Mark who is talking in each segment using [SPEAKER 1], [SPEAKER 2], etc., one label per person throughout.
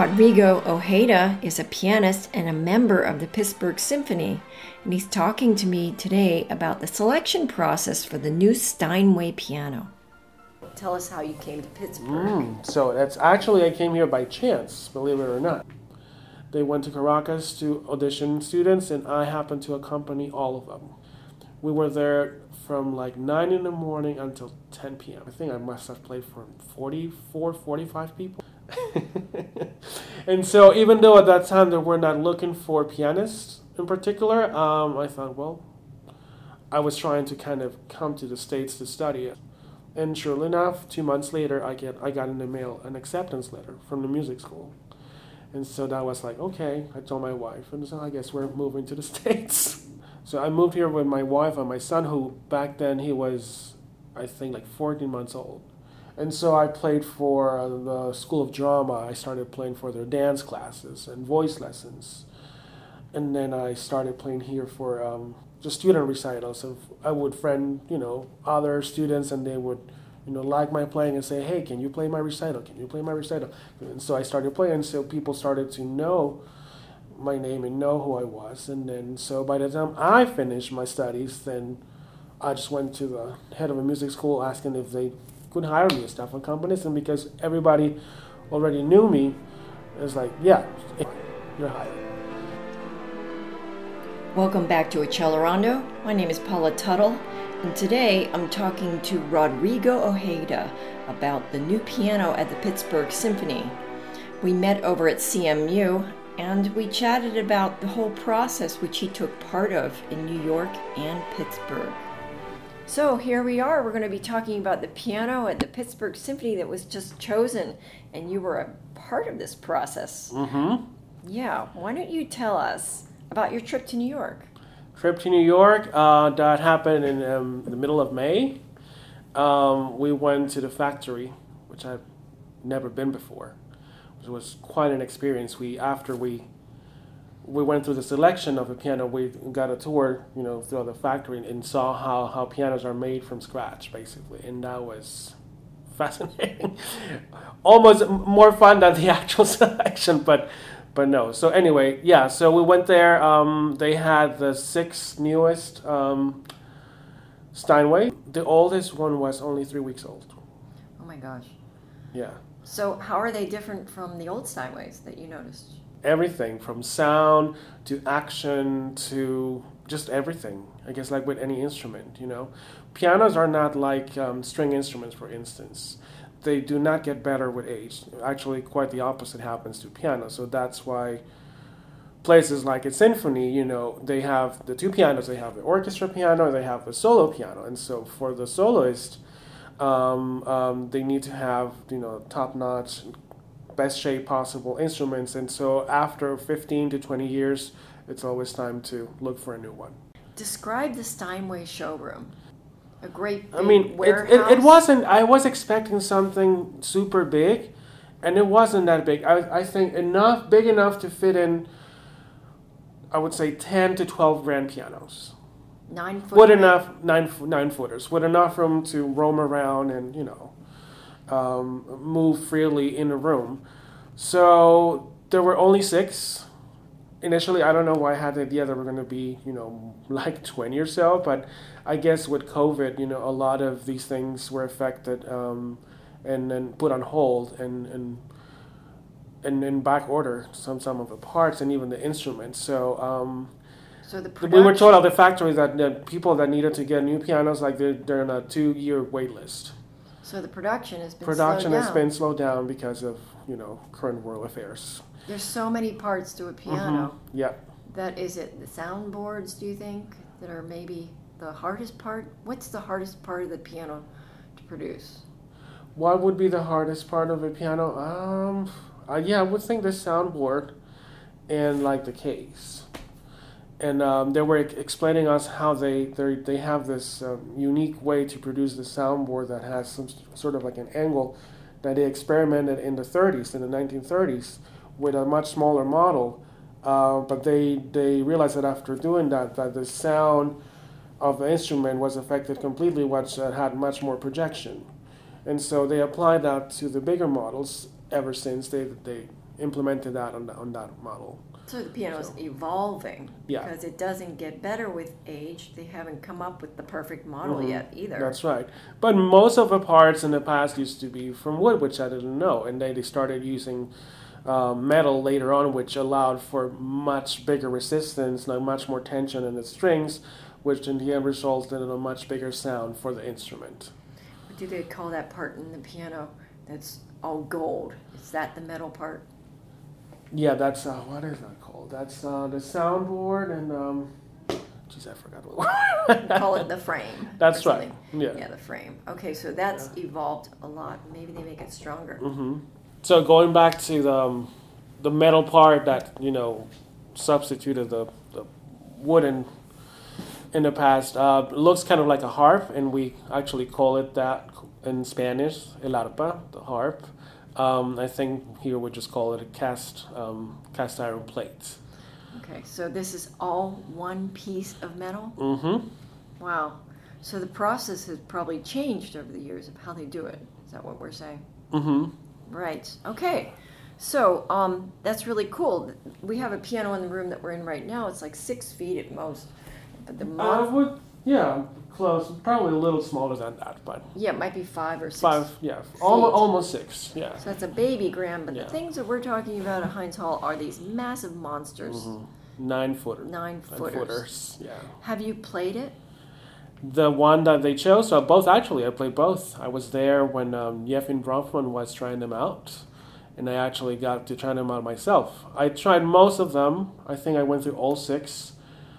[SPEAKER 1] Rodrigo Ojeda is a pianist and a member of the Pittsburgh Symphony, and he's talking to me today about the selection process for the new Steinway piano. Tell us how you came to Pittsburgh.
[SPEAKER 2] So that's actually, I came here by chance, believe it or not. They went to Caracas to audition students, and I happened to accompany all of them. We were there from like 9 in the morning until 10 p.m. I think I must have played for 45 people. And so even though at that time they were not looking for pianists in particular, I thought, well, I was trying to kind of come to the States to study it. And surely enough, 2 months later, I got in the mail an acceptance letter from the music school. And so that was like, okay, I told my wife, and so I guess we're moving to the States. So I moved here with my wife and my son, who back then he was, I think, like 14 months old. And so I played for the School of Drama. I started playing for their dance classes and voice lessons. And then I started playing here for just student recitals. So I would friend, other students, and they would, like my playing and say, hey, can you play my recital? Can you play my recital? And so I started playing, so people started to know my name and know who I was. And then so by the time I finished my studies, then I just went to the head of a music school asking if they could hire me as staff accompanist, and because everybody already knew me, it was like, yeah, you're hired.
[SPEAKER 1] Welcome back to Accelerando. My name is Paula Tuttle, and today I'm talking to Rodrigo Ojeda about the new piano at the Pittsburgh Symphony. We met over at CMU, and we chatted about the whole process which he took part of in New York and Pittsburgh. So here we are. We're going to be talking about the piano at the Pittsburgh Symphony that was just chosen, and you were a part of this process.
[SPEAKER 2] Mm-hmm.
[SPEAKER 1] Yeah. Why don't you tell us about your trip to New York?
[SPEAKER 2] Trip to New York, that happened in the middle of May. We went to the factory, which I've never been before. It was quite an experience. After we went through the selection of a piano, we got a tour, through the factory and saw how pianos are made from scratch, basically. And that was fascinating. Almost more fun than the actual selection, but no. So anyway, yeah, so we went there. They had the 6 newest Steinway. The oldest one was only 3 weeks old.
[SPEAKER 1] Oh my gosh.
[SPEAKER 2] Yeah.
[SPEAKER 1] So how are they different from the old Steinways that you noticed?
[SPEAKER 2] Everything from sound to action to just everything. I guess like with any instrument, Pianos are not like string instruments, for instance. They do not get better with age. Actually, quite the opposite happens to piano. So that's why places like a symphony, they have the 2 pianos. They have the orchestra piano, they have the solo piano. And so for the soloist, they need to have, top-notch, best shape possible instruments. And so after 15 to 20 years, it's always time to look for a new one.
[SPEAKER 1] Describe the Steinway showroom. A great big
[SPEAKER 2] it wasn't, I was expecting something super big, and it wasn't that big. I think big enough to fit in, I would say 10 to 12 grand pianos.
[SPEAKER 1] 9 foot.
[SPEAKER 2] With enough, 9 footers, with enough room to roam around and, move freely in the room. So there were only 6. Initially, I don't know why I had the idea that we're going to be, like 20 or so, but I guess with COVID, a lot of these things were affected and then put on hold and in back order some of the parts and even the instruments. So we were told at the factory that the people that needed to get new pianos, like they're on a 2-year wait list.
[SPEAKER 1] So the production has
[SPEAKER 2] been slowed down because of, current world affairs.
[SPEAKER 1] There's so many parts to a piano.
[SPEAKER 2] Mm-hmm. Yeah.
[SPEAKER 1] That is it. The soundboards, do you think, that are maybe the hardest part? What's the hardest part of the piano to produce?
[SPEAKER 2] What would be the hardest part of a piano? I would think the soundboard and like the case. And they were explaining us how they have this unique way to produce the soundboard that has some sort of like an angle that they experimented in the 1930s, with a much smaller model. But they realized that after doing that the sound of the instrument was affected completely, which had much more projection. And so they applied that to the bigger models ever since. They implemented that on that model.
[SPEAKER 1] So the piano is evolving,
[SPEAKER 2] Yeah.
[SPEAKER 1] because it doesn't get better with age. They haven't come up with the perfect model yet either.
[SPEAKER 2] That's right. But most of the parts in the past used to be from wood, which I didn't know. And they started using metal later on, which allowed for much bigger resistance, like much more tension in the strings, which in the end resulted in a much bigger sound for the instrument.
[SPEAKER 1] What do they call that part in the piano that's all gold? Is that the metal part?
[SPEAKER 2] Yeah, that's, what is that called? That's the soundboard and, geez, I forgot what
[SPEAKER 1] We call it the frame.
[SPEAKER 2] That's
[SPEAKER 1] or
[SPEAKER 2] right.
[SPEAKER 1] something.
[SPEAKER 2] Yeah.
[SPEAKER 1] Yeah, the frame. Okay, so that's evolved a lot. Maybe they make it stronger.
[SPEAKER 2] Mm-hmm. So going back to the metal part that, substituted the wooden in the past, looks kind of like a harp, and we actually call it that in Spanish, el arpa, the harp. I think here we just call it a cast iron plate.
[SPEAKER 1] Okay, so this is all one piece of metal?
[SPEAKER 2] Mm-hmm.
[SPEAKER 1] Wow. So the process has probably changed over the years of how they do it. Is that what we're saying?
[SPEAKER 2] Mm-hmm.
[SPEAKER 1] Right. Okay. So that's really cool. We have a piano in the room that we're in right now. It's like 6 feet at most. But the
[SPEAKER 2] Close. Probably a little smaller than that, but
[SPEAKER 1] it might be 5 or 6.
[SPEAKER 2] 5, yeah, almost 6, yeah.
[SPEAKER 1] So that's a baby grand. But
[SPEAKER 2] Yeah.
[SPEAKER 1] the things that we're talking about at Heinz Hall are these massive monsters.
[SPEAKER 2] Mm-hmm. 9-footer.
[SPEAKER 1] 9-footers.
[SPEAKER 2] Yeah.
[SPEAKER 1] Have you played it?
[SPEAKER 2] The one that they chose, so both actually, I played both. I was there when Yefim Bronfman was trying them out, and I actually got to try them out myself. I tried most of them. I think I went through all 6,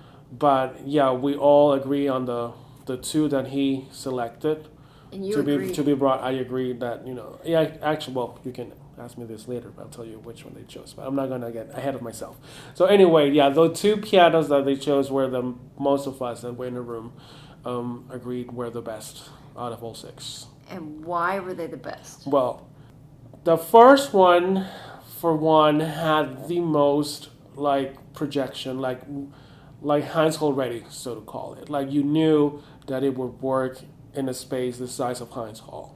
[SPEAKER 2] but yeah, we all agree on the 2 that he selected
[SPEAKER 1] And you
[SPEAKER 2] to
[SPEAKER 1] agree.
[SPEAKER 2] be brought. I agree that yeah. Actually, well, you can ask me this later, but I'll tell you which one they chose. But I'm not gonna get ahead of myself. So anyway, yeah, the 2 pianos that they chose were the most of us that were in the room agreed were the best out of all 6.
[SPEAKER 1] And why were they the best?
[SPEAKER 2] Well, the first one, for one, had the most projection, like Heinz Hall ready, so to call it. Like you knew that it would work in a space the size of Heinz Hall.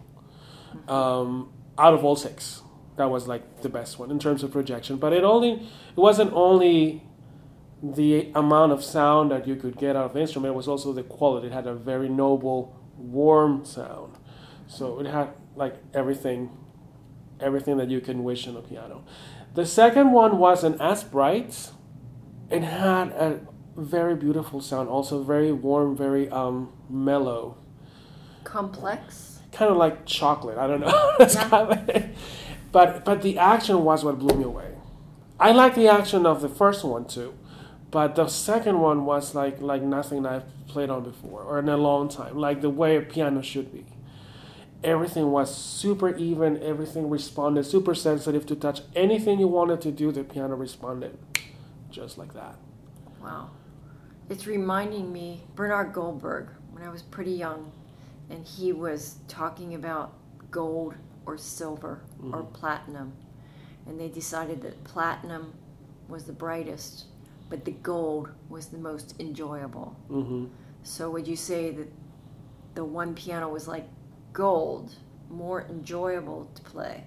[SPEAKER 2] Out of all 6, that was the best one in terms of projection. But it wasn't only the amount of sound that you could get out of the instrument, it was also the quality. It had a very noble, warm sound. So it had everything that you can wish in a piano. The second one wasn't as bright. It had a very beautiful sound, also very warm, very mellow.
[SPEAKER 1] Complex?
[SPEAKER 2] Kind of like chocolate. I don't know.
[SPEAKER 1] Yeah.
[SPEAKER 2] But the action was what blew me away. I like the action of the first one too, but the second one was like nothing I've played on before or in a long time. Like the way a piano should be. Everything was super even. Everything responded super sensitive to touch. Anything you wanted to do, the piano responded just like that.
[SPEAKER 1] Wow. It's reminding me Bernard Goldberg when I was pretty young, and he was talking about gold or silver or platinum, and they decided that platinum was the brightest, but the gold was the most enjoyable.
[SPEAKER 2] Mm-hmm.
[SPEAKER 1] So would you say that the one piano was like gold, more enjoyable to play,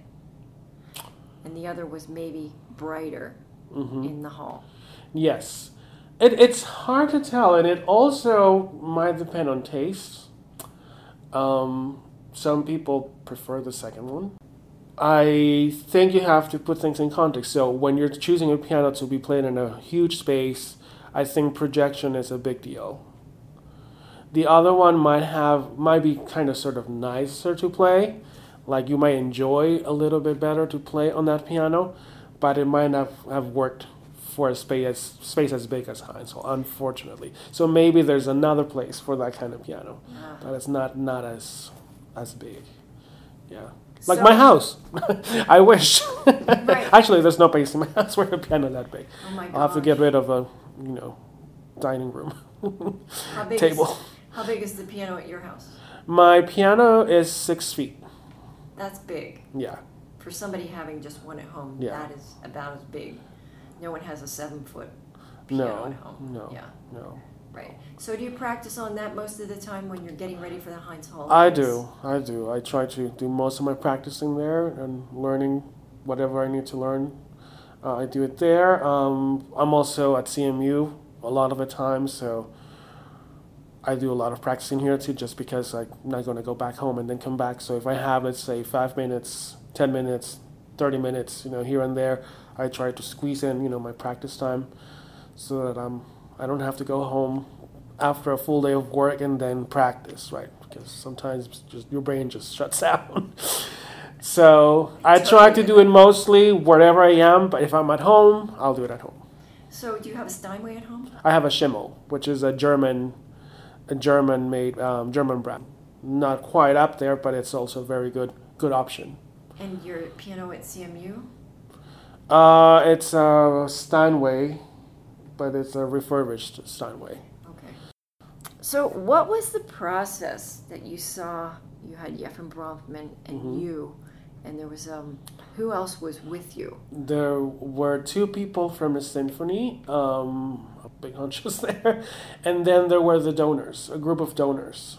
[SPEAKER 1] and the other was maybe brighter in the hall?
[SPEAKER 2] Yes. It's hard to tell, and it also might depend on taste. Some people prefer the second one. I think you have to put things in context. So when you're choosing a piano to be played in a huge space, I think projection is a big deal. The other one might be kind of sort of nicer to play, like you might enjoy a little bit better to play on that piano, but it might not have worked for a space as big as Heinz Hall, unfortunately. So maybe there's another place for that kind of piano, but it's not as big. Yeah. Like my house. I wish.
[SPEAKER 1] Right.
[SPEAKER 2] Actually, there's no place in my house where a piano that big.
[SPEAKER 1] Oh my God.
[SPEAKER 2] I'll have to get rid of a, dining room table.
[SPEAKER 1] How big is the piano at your house?
[SPEAKER 2] My piano is 6 feet.
[SPEAKER 1] That's big.
[SPEAKER 2] Yeah.
[SPEAKER 1] For somebody having just one at home,
[SPEAKER 2] Yeah.
[SPEAKER 1] that is about as big. No one has a 7-foot piano at home.
[SPEAKER 2] No.
[SPEAKER 1] Yeah.
[SPEAKER 2] No.
[SPEAKER 1] Right. So do you practice on that most of the time when you're getting ready for the Heinz Hall?
[SPEAKER 2] I do. I try to do most of my practicing there and learning whatever I need to learn I do it there. I'm also at CMU a lot of the time, so I do a lot of practicing here too, just because I'm not going to go back home and then come back. So if I have, let's say, 5 minutes, 10 minutes, 30 minutes, here and there, I try to squeeze in, my practice time, so that I don't have to go home after a full day of work and then practice, right? Because sometimes just your brain just shuts down. So I try to do it mostly wherever I am, but if I'm at home, I'll do it at home.
[SPEAKER 1] So do you have a Steinway at home?
[SPEAKER 2] I have a Schimmel, which is a German-made German brand. Not quite up there, but it's also a very good option.
[SPEAKER 1] And your piano at CMU?
[SPEAKER 2] It's a Steinway, but it's a refurbished Steinway.
[SPEAKER 1] Okay. So what was the process that you saw? You had Jefim Bronfman and you, and there was who else was with you?
[SPEAKER 2] There were two people from the symphony, a big hunch was there, and then there were the donors, a group of donors.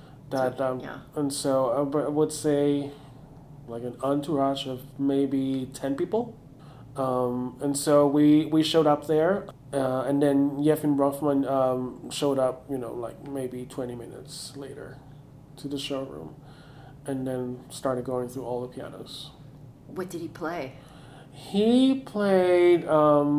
[SPEAKER 2] And so I would say like an entourage of maybe 10 people. And so we showed up there, and then Jefim Bronfman showed up, like maybe 20 minutes later to the showroom, and then started going through all the pianos.
[SPEAKER 1] What did he play?
[SPEAKER 2] He played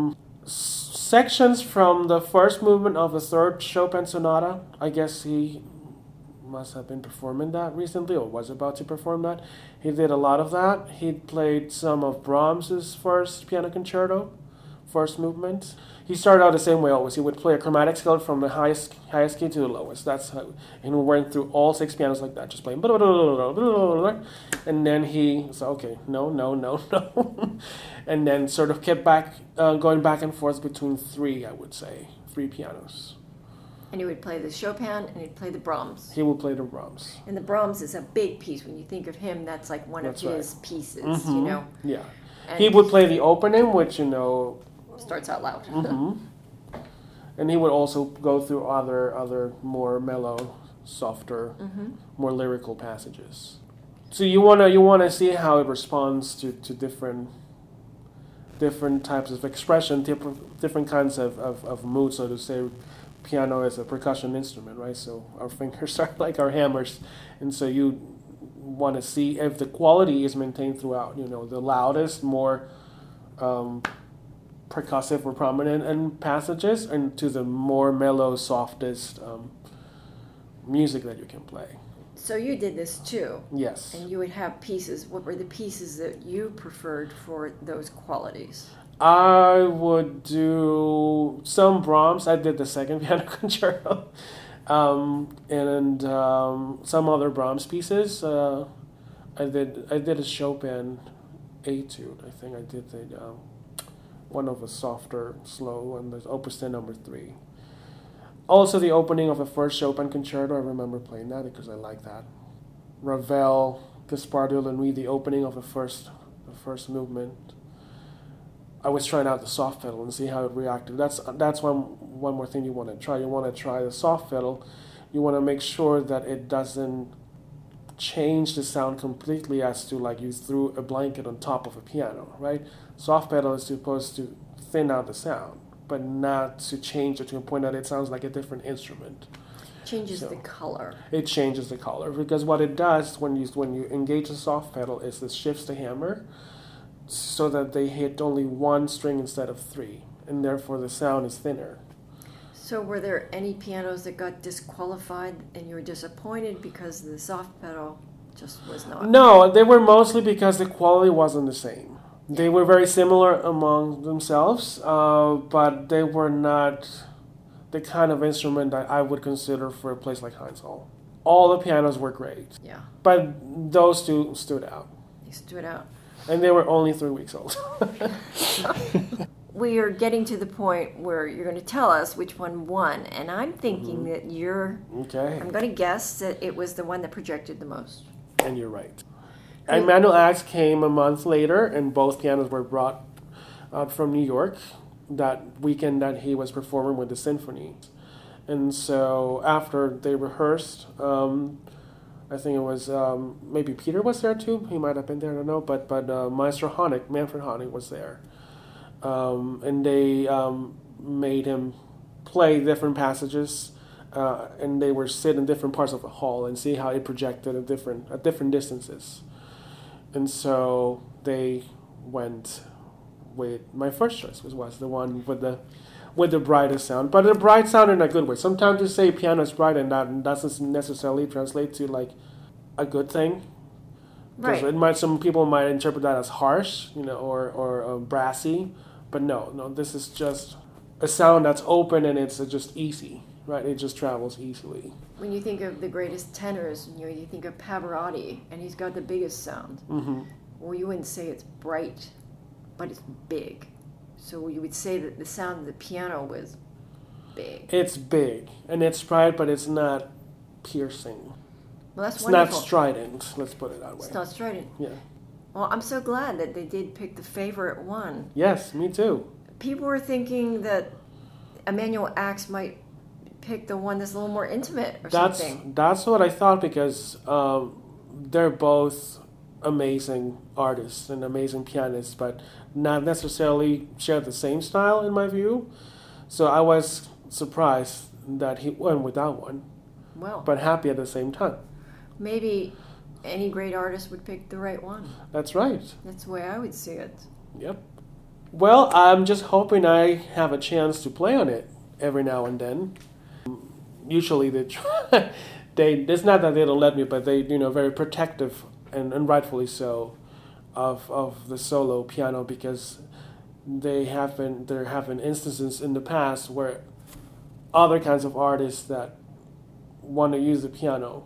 [SPEAKER 2] sections from the first movement of the third Chopin sonata. I guess he must have been performing that recently, or was about to perform that. He did a lot of that. He played some of Brahms's first piano concerto, first movement. He started out the same way always. He would play a chromatic scale from the highest key to the lowest. That's how, and we went through all 6 pianos like that, just playing. And then he said, okay, no. And then sort of kept going back and forth between 3, I would say, 3 pianos.
[SPEAKER 1] And he would play the Chopin and he'd play the Brahms.
[SPEAKER 2] He would play the Brahms.
[SPEAKER 1] And the Brahms is a big piece. When you think of him, that's like one of his pieces,
[SPEAKER 2] Yeah.
[SPEAKER 1] And
[SPEAKER 2] he would play the opening, which,
[SPEAKER 1] starts out loud.
[SPEAKER 2] And he would also go through other more mellow, softer, more lyrical passages. So you wanna see how it responds to different types of expression, different kinds of moods, so to say. Piano is a percussion instrument, right? So our fingers are like our hammers, and so you want to see if the quality is maintained throughout. The loudest, more percussive or prominent in passages, and to the more mellow, softest music that you can play.
[SPEAKER 1] So you did this too.
[SPEAKER 2] Yes.
[SPEAKER 1] And you would have pieces. What were the pieces that you preferred for those qualities?
[SPEAKER 2] I would do some Brahms. I did the second piano concerto, and some other Brahms pieces. I did a Chopin Etude. I think I did the one of a softer, slow, and there's Opus 10 number 3. Also, the opening of the first Chopin concerto. I remember playing that because I like that. Ravel, Gaspard de Lanois, the opening of the first movement. I was trying out the soft pedal and see how it reacted. That's one more thing you want to try. You want to try the soft pedal. You want to make sure that it doesn't change the sound completely, as to like you threw a blanket on top of a piano, right? Soft pedal is supposed to thin out the sound, but not to change it to a point that it sounds like a different instrument.
[SPEAKER 1] Changes the color.
[SPEAKER 2] It changes the color, because what it does when you engage the soft pedal is it shifts the hammer, so that they hit only 1 string instead of 3, and therefore the sound is thinner.
[SPEAKER 1] So were there any pianos that got disqualified and you were disappointed because the soft pedal just was not?
[SPEAKER 2] No, they were mostly because the quality wasn't the same. They were very similar among themselves, but they were not the kind of instrument that I would consider for a place like Heinz Hall. All the pianos were great.
[SPEAKER 1] Yeah.
[SPEAKER 2] But those two stood out.
[SPEAKER 1] They stood out.
[SPEAKER 2] And they were only 3 weeks old.
[SPEAKER 1] We are getting to the point where you're going to tell us which one won. And I'm thinking that you're...
[SPEAKER 2] Okay.
[SPEAKER 1] I'm going to guess that it was the one that projected the most.
[SPEAKER 2] And you're right. Emanuel Ax came a month later, and both pianos were brought out from New York that weekend that he was performing with the symphony. And so after they rehearsed, I think it was maybe Peter was there too. He might have been there, I don't know. But Maestro Honeck, Manfred Honeck, was there. and they made him play different passages, and they were sit in different parts of the hall and see how it projected at different distances. And so they went with my first choice, which was the one with the brightest sound, but a bright sound in a good way. Sometimes you say piano is bright, and that doesn't necessarily translate to like a good thing.
[SPEAKER 1] Right.
[SPEAKER 2] Some people might interpret that as harsh, or brassy, but no, this is just a sound that's open and it's just easy, right? It just travels easily.
[SPEAKER 1] When you think of the greatest tenors, you think of Pavarotti, and he's got the biggest sound.
[SPEAKER 2] Mm-hmm.
[SPEAKER 1] Well, you wouldn't say it's bright, but it's big. So you would say that the sound of the piano was big.
[SPEAKER 2] It's big and it's bright, but it's not piercing.
[SPEAKER 1] Well, that's
[SPEAKER 2] It's
[SPEAKER 1] wonderful.
[SPEAKER 2] not strident. Let's put it that way.
[SPEAKER 1] It's not strident.
[SPEAKER 2] Yeah.
[SPEAKER 1] Well, I'm so glad that they did pick the favorite one.
[SPEAKER 2] Yes, me too.
[SPEAKER 1] People were thinking that Emanuel Ax might pick the one that's a little more intimate or something.
[SPEAKER 2] That's what I thought, because they're both amazing artists and amazing pianists, but not necessarily share the same style in my view. So I was surprised that he went with that one,
[SPEAKER 1] Well,
[SPEAKER 2] but happy at the same time.
[SPEAKER 1] maybe any great artist would pick the right one.
[SPEAKER 2] That's right.
[SPEAKER 1] That's the way I would see it.
[SPEAKER 2] Yep. Well, I'm just hoping I have a chance to play on it every now and then. Usually they try, it's not that they don't let me, but they, very protective, and rightfully so, of the solo piano, because there have been instances in the past where other kinds of artists that want to use the piano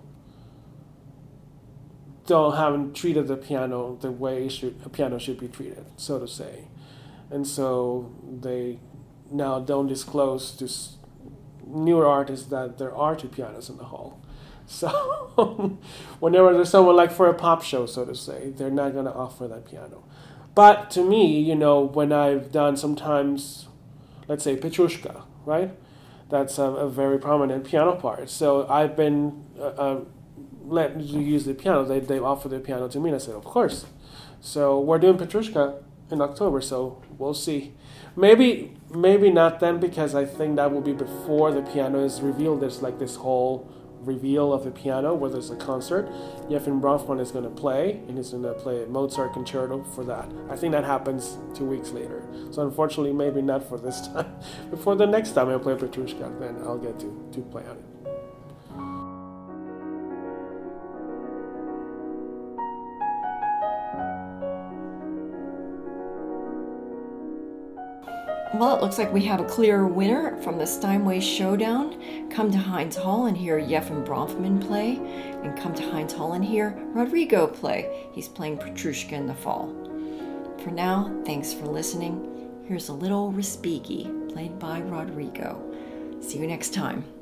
[SPEAKER 2] haven't treated the piano the way a piano should be treated, so to say. And so they now don't disclose to newer artists that there are two pianos in the hall. So whenever there's someone like for a pop show, so to say, they're not going to offer that piano. But to me, when I've done sometimes, let's say Petrushka, right? That's a very prominent piano part. So I've been let to use the piano. They offered the piano to me, and I said, of course. So we're doing Petrushka in October, so we'll see. Maybe not then, because I think that will be before the piano is revealed. There's like this whole reveal of the piano where there's a concert. Yefim Bronfman is going to play, and he's going to play a Mozart concerto for that. I think that happens 2 weeks later. So unfortunately, maybe not for this time. But for the next time I play Petrushka, then I'll get to play on it.
[SPEAKER 1] Well, it looks like we have a clear winner from the Steinway Showdown. Come to Heinz Hall and hear Yefim Bronfman play, and come to Heinz Hall and hear Rodrigo play. He's playing Petrushka in the fall. For now, thanks for listening. Here's a little Respighi, played by Rodrigo. See you next time.